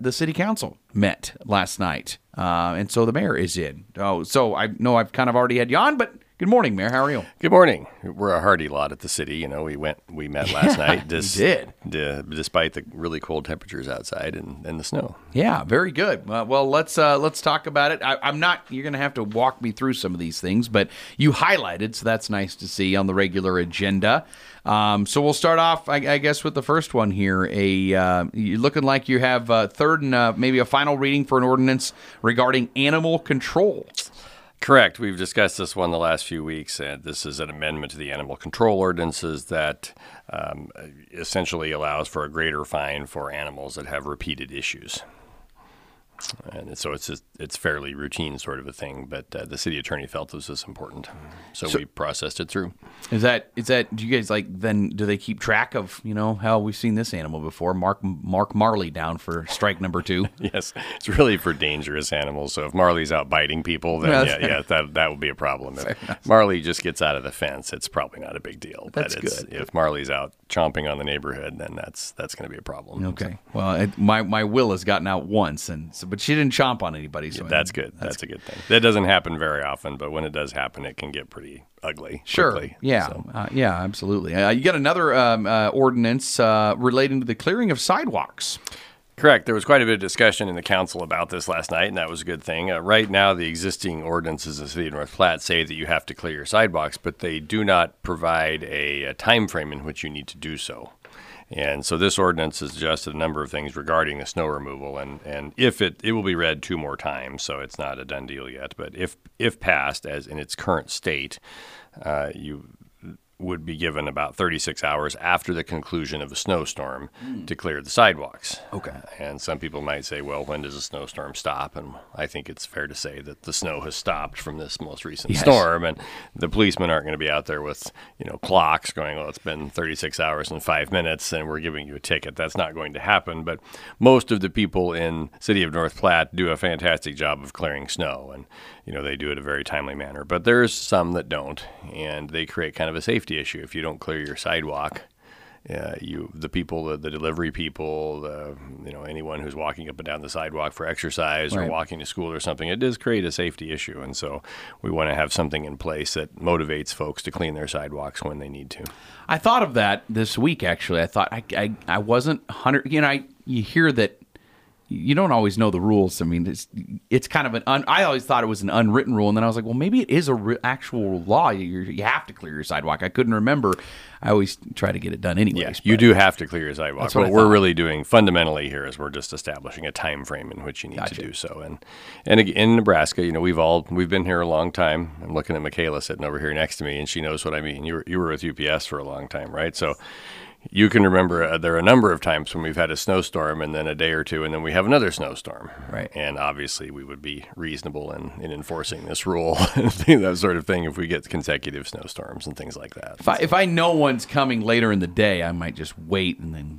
the city council met last night, and so the mayor is in. Oh, so I know I've kind of already had you on, but good morning, Mayor. How are you? Good morning. We're a hearty lot at the city. You know, we met last night. We did. Despite the really cold temperatures outside and the snow. Yeah, very good. Well, let's talk about it. I'm not. You're going to have to walk me through some of these things, but you highlighted, so that's nice to see on the regular agenda. So we'll start off, I guess, with the first one here. You're looking like you have third and maybe a final reading for an ordinance regarding animal control. Correct. We've discussed this one the last few weeks, and this is an amendment to the animal control ordinances that essentially allows for a greater fine for animals that have repeated issues. And so it's fairly routine sort of a thing, but the city attorney felt this was important, so we processed it through. Is that? Do you guys do they keep track of how we've seen this animal before? Mark Marley down for strike number 2. Yes, it's really for dangerous animals. So if Marley's out biting people, then that would be a problem. If Marley just gets out of the fence, it's probably not a big deal. That's good. If Marley's out chomping on the neighborhood, then that's going to be a problem. Okay. So. Well, my Will has gotten out once, but she didn't chomp on anybody. So that's good. That's a good thing. That doesn't happen very often, but when it does happen, it can get pretty ugly. Sure. Quickly, yeah. So. Yeah. Absolutely. You got another ordinance relating to the clearing of sidewalks. Correct. There was quite a bit of discussion in the council about this last night, and that was a good thing. Right now, the existing ordinances in the city of North Platte say that you have to clear your sidewalks, but they do not provide a time frame in which you need to do so. And so this ordinance has adjusted a number of things regarding the snow removal, and if it will be read 2 more times, so it's not a done deal yet. But if passed as in its current state, you would be given about 36 hours after the conclusion of a snowstorm to clear the sidewalks. Okay. And some people might say, well, when does a snowstorm stop? And I think it's fair to say that the snow has stopped from this most recent storm, and the policemen aren't going to be out there with, clocks going, well, it's been 36 hours and 5 minutes, and we're giving you a ticket. That's not going to happen. But most of the people in city of North Platte do a fantastic job of clearing snow, and they do it in a very timely manner. But there's some that don't, and they create kind of a safety issue. If you don't clear your sidewalk, the people, the delivery people, anyone who's walking up and down the sidewalk for exercise or walking to school or something, it does create a safety issue. And so we want to have something in place that motivates folks to clean their sidewalks when they need to. I thought of that this week, actually. I thought I wasn't 100. You hear that. You don't always know the rules. I mean, it's kind of I always thought it was an unwritten rule, and then I was like, well, maybe it is a actual law. You have to clear your sidewalk. I couldn't remember. I always try to get it done anyways. Yes, you do have to clear your sidewalk. What we're really doing fundamentally here is we're just establishing a time frame in which you need to do so. And in Nebraska, we've been here a long time. I'm looking at Michaela sitting over here next to me, and she knows what I mean. You were with UPS for a long time, right? So you can remember there are a number of times when we've had a snowstorm and then a day or two and then we have another snowstorm. Right. And obviously we would be reasonable in enforcing this rule, that sort of thing, if we get consecutive snowstorms and things like that. If I know one's coming later in the day, I might just wait and then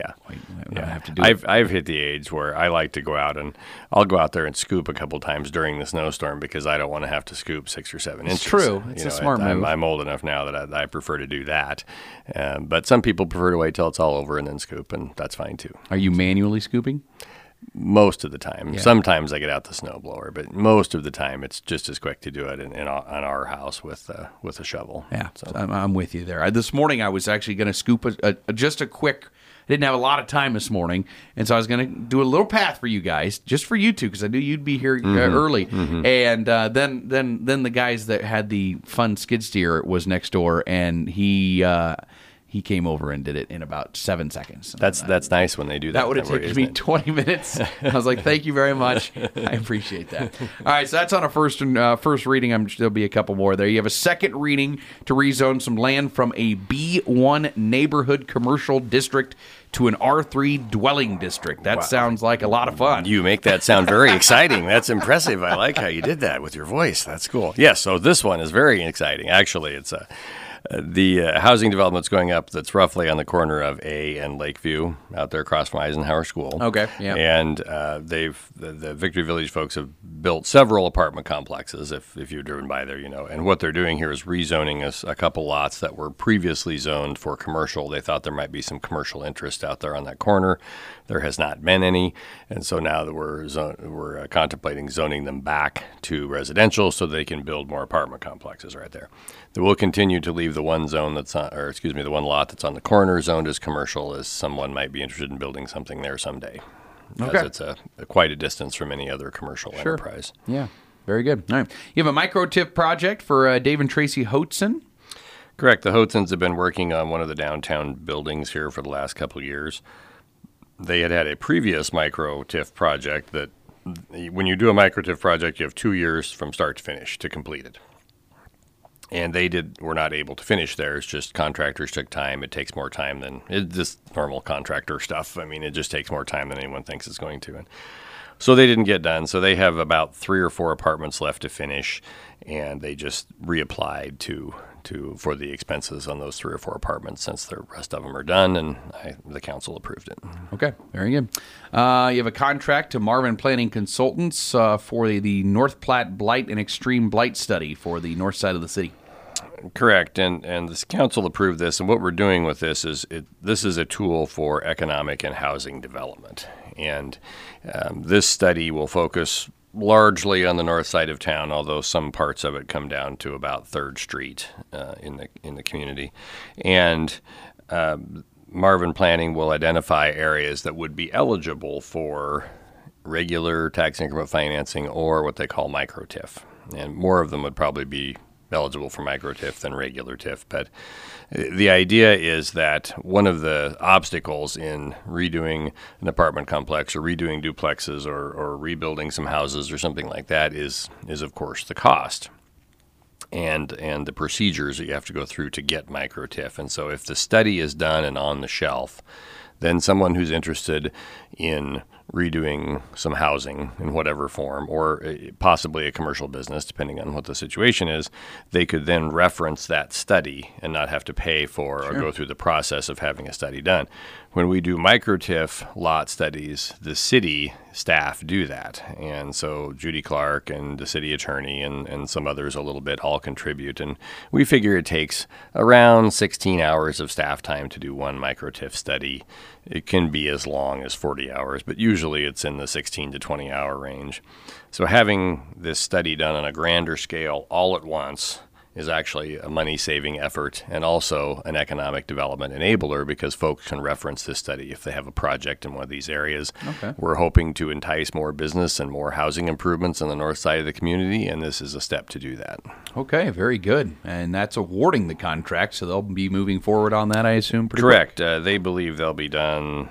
I have to do it. I've hit the age where I like to go out, and I'll go out there and scoop a couple times during the snowstorm because I don't want to have to scoop 6 or 7 inches. It's true. It's a smart move. I'm old enough now that I prefer to do that. But some people prefer to wait till it's all over and then scoop, and that's fine too. Are you manually scooping? Most of the time. Yeah. Sometimes I get out the snowblower, but most of the time it's just as quick to do it on our house with a shovel. Yeah, so I'm with you there. This morning I was actually going to scoop just a quick. I didn't have a lot of time this morning, and so I was going to do a little path for you guys, just for you two, because I knew you'd be here early. Mm-hmm. And then the guys that had the fun skid steer was next door, and he came over and did it in about 7 seconds. That's nice when they do that. That would have taken me 20 minutes. I was like, thank you very much. I appreciate that. All right, so that's on a first reading. There'll be a couple more there. You have a second reading to rezone some land from a B1 neighborhood commercial district to an R3 dwelling district. That sounds like a lot of fun. You make that sound very exciting. That's impressive. I like how you did that with your voice. That's cool. Yes, so this one is very exciting. Actually, it's The housing development's going up that's roughly on the corner of A and Lakeview out there across from Eisenhower School. Okay, yeah. And the Victory Village folks have built several apartment complexes, if you've driven by there, you know. And what they're doing here is rezoning a couple lots that were previously zoned for commercial. They thought there might be some commercial interest out there on that corner. There has not been any. And so now that we're contemplating zoning them back to residential so they can build more apartment complexes right there. They will continue to leave the one zone the one lot that's on the corner zoned as commercial, as someone might be interested in building something there someday. Because it's quite a distance from any other commercial enterprise. Yeah, very good. All right. You have a micro-TIF project for Dave and Tracy Hoetzen. Correct. The Hoetzens have been working on one of the downtown buildings here for the last couple of years. They had a previous micro-TIF project that when you do a micro-TIF project, you have 2 years from start to finish to complete it. And they were not able to finish theirs. Just contractors took time. It takes more time than just normal contractor stuff. I mean, it just takes more time than anyone thinks it's going to. And so they didn't get done. So they have about 3 or 4 apartments left to finish, and they just reapplied for the expenses on those 3 or 4 apartments since the rest of them are done, and the council approved it. Okay, very good. You have a contract to Marvin Planning Consultants for the North Platte Blight and Extreme Blight Study for the north side of the city. Correct, and this council approved this, and what we're doing with this is this is a tool for economic and housing development, and this study will focus largely on the north side of town, although some parts of it come down to about 3rd Street in the community, and Marvin Planning will identify areas that would be eligible for regular tax increment financing or what they call micro-TIF, and more of them would probably be eligible for micro-TIF than regular TIF. But the idea is that one of the obstacles in redoing an apartment complex or redoing duplexes or rebuilding some houses or something like that is of course the cost and the procedures that you have to go through to get micro-TIF. And so if the study is done and on the shelf, then someone who's interested in redoing some housing in whatever form, or possibly a commercial business, depending on what the situation is, they could then reference that study and not have to pay for or go through the process of having a study done. When we do micro-TIF lot studies, the city staff do that. And so Judy Clark and the city attorney and some others a little bit all contribute. And we figure it takes around 16 hours of staff time to do one micro-TIF study. It can be as long as 40 hours, but usually it's in the 16 to 20 hour range. So having this study done on a grander scale all at once is actually a money-saving effort and also an economic development enabler because folks can reference this study if they have a project in one of these areas. Okay. We're hoping to entice more business and more housing improvements on the north side of the community, and this is a step to do that. Okay, very good. And that's awarding the contract, so they'll be moving forward on that, I assume, pretty Correct. They believe they'll be done,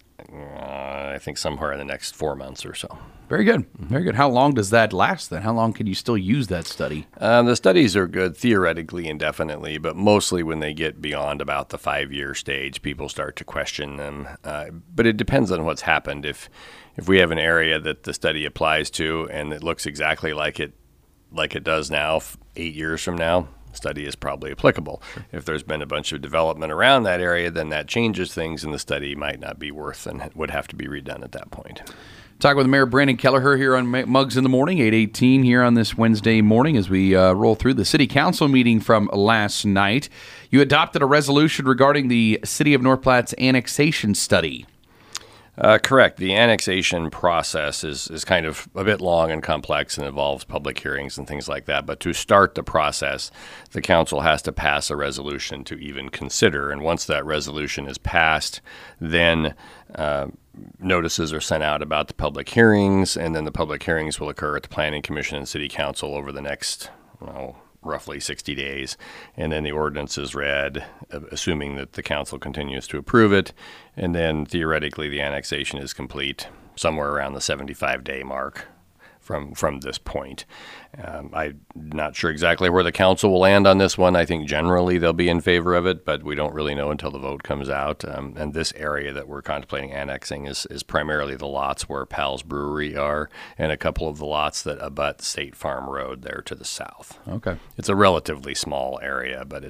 I think, somewhere in the next 4 months or so. Very good. Very good. How long does that last then? How long can you still use that study? The studies are good theoretically indefinitely, but mostly when they get beyond about the 5-year stage, people start to question them. But it depends on what's happened. If we have an area that the study applies to and it looks exactly like it does now, 8 years from now, study is probably applicable. Sure. If there's been a bunch of development around that area, then that changes things and the study might not be worth and would have to be redone at that point. Talk with Mayor Brandon Kelleher here on Mugs in the Morning, 8:18 here on this Wednesday morning as we roll through the City Council meeting from last night. You adopted a resolution regarding the City of North Platte's annexation study. Correct. The annexation process is kind of a bit long and complex and involves public hearings and things like that. But to start the process, the council has to pass a resolution to even consider. And once that resolution is passed, then notices are sent out about the public hearings, and then the public hearings will occur at the Planning Commission and City Council over the next, roughly 60 days. And then the ordinance is read, assuming that the council continues to approve it. And then theoretically, the annexation is complete somewhere around the 75-day mark from this point. I'm not sure exactly where the council will land on this one. I think generally they'll be in favor of it, but we don't really know until the vote comes out. And this area that we're contemplating annexing is primarily the lots where Pal's Brewery are and a couple of the lots that abut State Farm Road there to the south. Okay. It's a relatively small area, but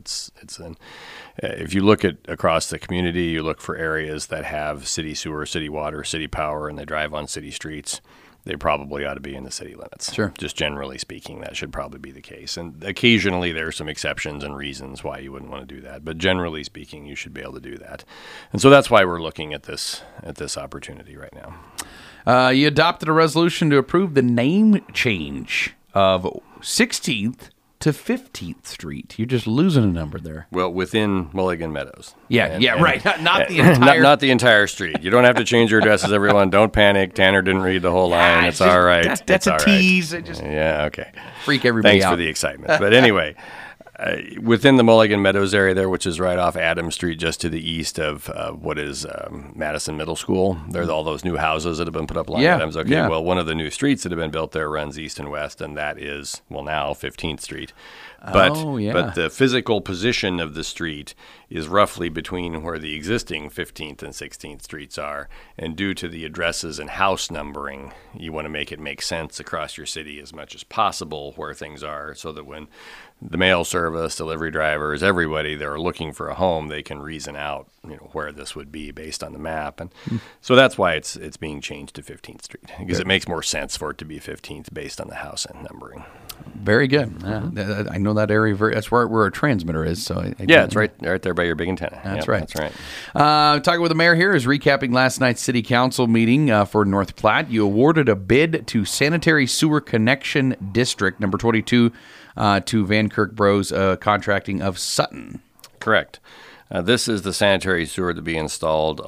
if you look at across the community, you look for areas that have city sewer, city water, city power, and they drive on city streets. They probably ought to be in the city limits. Sure. Just generally speaking, that should probably be the case. And occasionally there are some exceptions and reasons why you wouldn't want to do that. But generally speaking, you should be able to do that. And so that's why we're looking at this opportunity right now. You adopted a resolution to approve the name change of 16th to 15th Street. You're just losing a number there. Well, within Mulligan Meadows. Right. Not the entire... not the entire street. You don't have to change your addresses, everyone. Don't panic. Tanner didn't read the whole line. It's all right. That's a tease. Right. Yeah, okay. Freak everybody Thanks out. for the excitement. But anyway... within the Mulligan Meadows area there, which is right off Adams Street, just to the east of what is Madison Middle School, there's all those new houses that have been put up along Adams. Okay, well, one of the new streets that have been built there runs east and west, and that is, well, now 15th Street. But the physical position of the street is roughly between where the existing 15th and 16th Streets are. And due to the addresses and house numbering, you want to make it make sense across your city as much as possible where things are, so that when the mail service, delivery drivers, everybody that are looking for a home, they can reason out, where this would be based on the map. And so that's why it's being changed to 15th Street, because it makes more sense for it to be 15th based on the house and numbering. Very good. I know that area. That's where our transmitter is. So it's right there by your big antenna. That's right. That's right. Talking with the mayor here is recapping last night's city council meeting for North Platte. You awarded a bid to Sanitary Sewer Connection District number 22 to Van Kirk Bros Contracting of Sutton. Correct. This is the sanitary sewer to be installed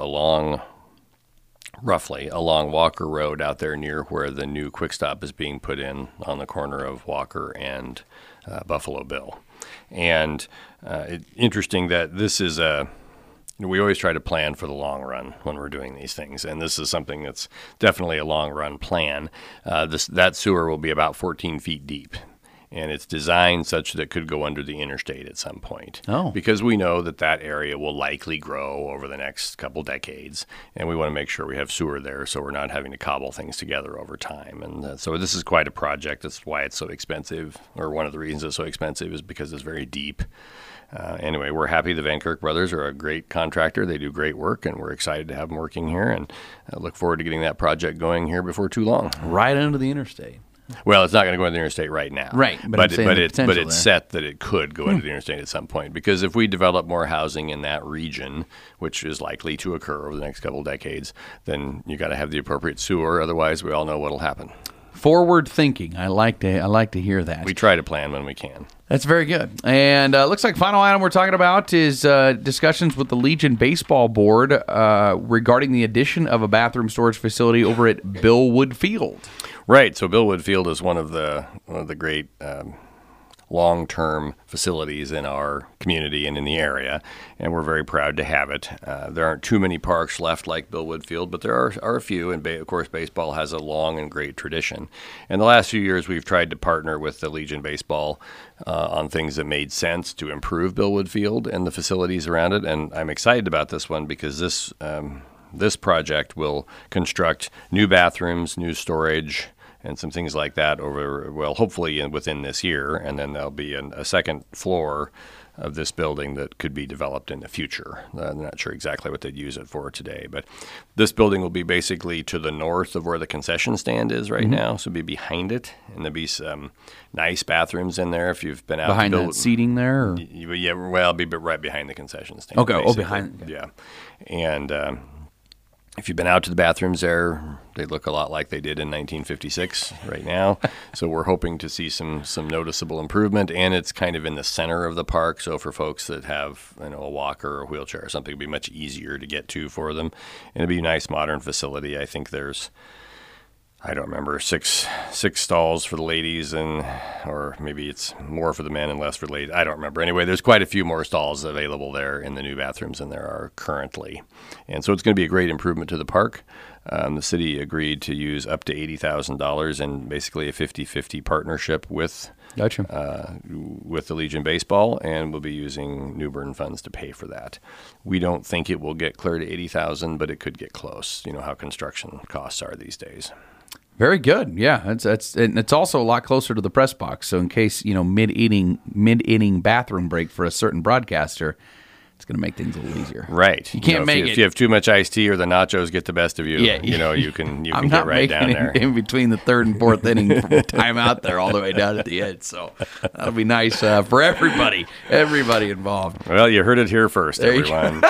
roughly along Walker Road out there near where the new Quick Stop is being put in on the corner of Walker and Buffalo Bill. And it's interesting that this is we always try to plan for the long run when we're doing these things, and this is something that's definitely a long run plan. That sewer will be about 14 feet deep. And it's designed such that it could go under the interstate at some point. Because we know that area will likely grow over the next couple decades, and we want to make sure we have sewer there so we're not having to cobble things together over time. And so this is quite a project. That's why it's so expensive, or one of the reasons it's so expensive is because it's very deep. Anyway, we're happy the Van Kirk brothers are a great contractor. They do great work, and we're excited to have them working here, and I look forward to getting that project going here before too long. Right under the interstate. Well, it's not going to go into the interstate right now. Right, but it's set that it could go into the interstate at some point, because if we develop more housing in that region, which is likely to occur over the next couple of decades, then you got to have the appropriate sewer. Otherwise, we all know what'll happen. Forward thinking. I like to hear that. We try to plan when we can. That's very good. And looks like final item we're talking about is discussions with the Legion Baseball Board regarding the addition of a bathroom storage facility over at Billwood Field. Right. So Billwood Field is one of the great long-term facilities in our community and in the area, and we're very proud to have it. There aren't too many parks left like Billwood Field, but there are a few, and of course baseball has a long and great tradition. In the last few years, we've tried to partner with the Legion Baseball on things that made sense to improve Billwood Field and the facilities around it, and I'm excited about this one because this project will construct new bathrooms, new storage, and some things like that hopefully within this year. And then there'll be a second floor of this building that could be developed in the future. I'm not sure exactly what they'd use it for today, but this building will be basically to the north of where the concession stand is right now. So it'll be behind it, and there'll be some nice bathrooms in there if you've been out behind that seating there. Or? Yeah, well, it'll be right behind the concession stand. Okay, basically. Behind. Okay. Yeah, and if you've been out to the bathrooms there, they look a lot like they did in 1956 right now. So we're hoping to see some noticeable improvement, and it's kind of in the center of the park. So for folks that have a walker or a wheelchair or something, it'll be much easier to get to for them. And it'll be a nice modern facility. I think there's I don't remember, six stalls for the ladies, or maybe it's more for the men and less for the ladies. I don't remember. Anyway, there's quite a few more stalls available there in the new bathrooms than there are currently. And so it's going to be a great improvement to the park. The city agreed to use up to $80,000 in basically a 50-50 partnership with with the Legion Baseball, and we'll be using New Bern funds to pay for that. We don't think it will get clear to $80,000, but it could get close. You know how construction costs are these days. Very good. Yeah, and it's also a lot closer to the press box. So in case, mid-inning bathroom break for a certain broadcaster, it's going to make things a little easier. Right. You can't make it. If you have too much iced tea or the nachos get the best of you, you can get right down there. In between the third and fourth inning from a timeout there all the way down at the end. So that'll be nice for everybody involved. Well, you heard it here first, everyone.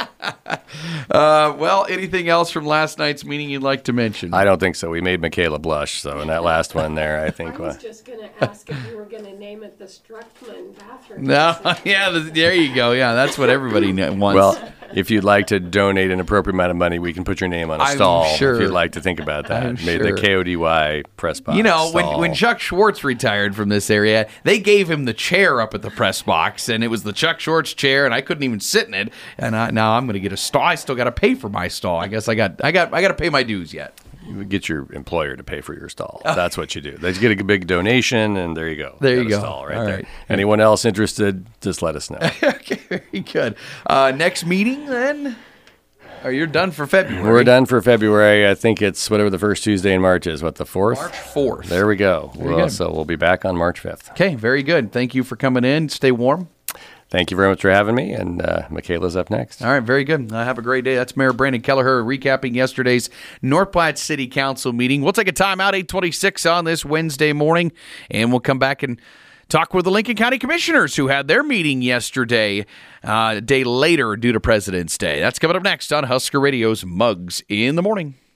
Well, anything else from last night's meeting you'd like to mention? I don't think so. We made Michaela blush, so in that last one there, I think. I was just going to ask if you were going to name it the Struckman bathroom. No, there you go. Yeah, that's what everybody wants. Well, if you'd like to donate an appropriate amount of money, we can put your name on a stall. Sure. If you'd like to think about that. Maybe the KODY press box. When Chuck Schwartz retired from this area, they gave him the chair up at the press box, and it was the Chuck Schwartz chair, and I couldn't even sit in it. And now I'm going to get a stall. I still got to pay for my stall. I guess I got to pay my dues yet. You would get your employer to pay for your stall. That's what you do. They get a big donation, and there you go. There you go. Stall right All there. right. Anyone else interested, just let us know. Okay, very good. Next meeting, then? Oh, you're done for February. We're done for February. I think it's whatever the first Tuesday in March is. What, the 4th? March 4th. There we go. So we'll be back on March 5th. Okay, very good. Thank you for coming in. Stay warm. Thank you very much for having me, and Michaela's up next. All right, very good. Have a great day. That's Mayor Brandon Kelleher recapping yesterday's North Platte City Council meeting. We'll take a time out, 8:26 on this Wednesday morning, and we'll come back and talk with the Lincoln County Commissioners who had their meeting yesterday, a day later due to President's Day. That's coming up next on Husker Radio's Mugs in the Morning.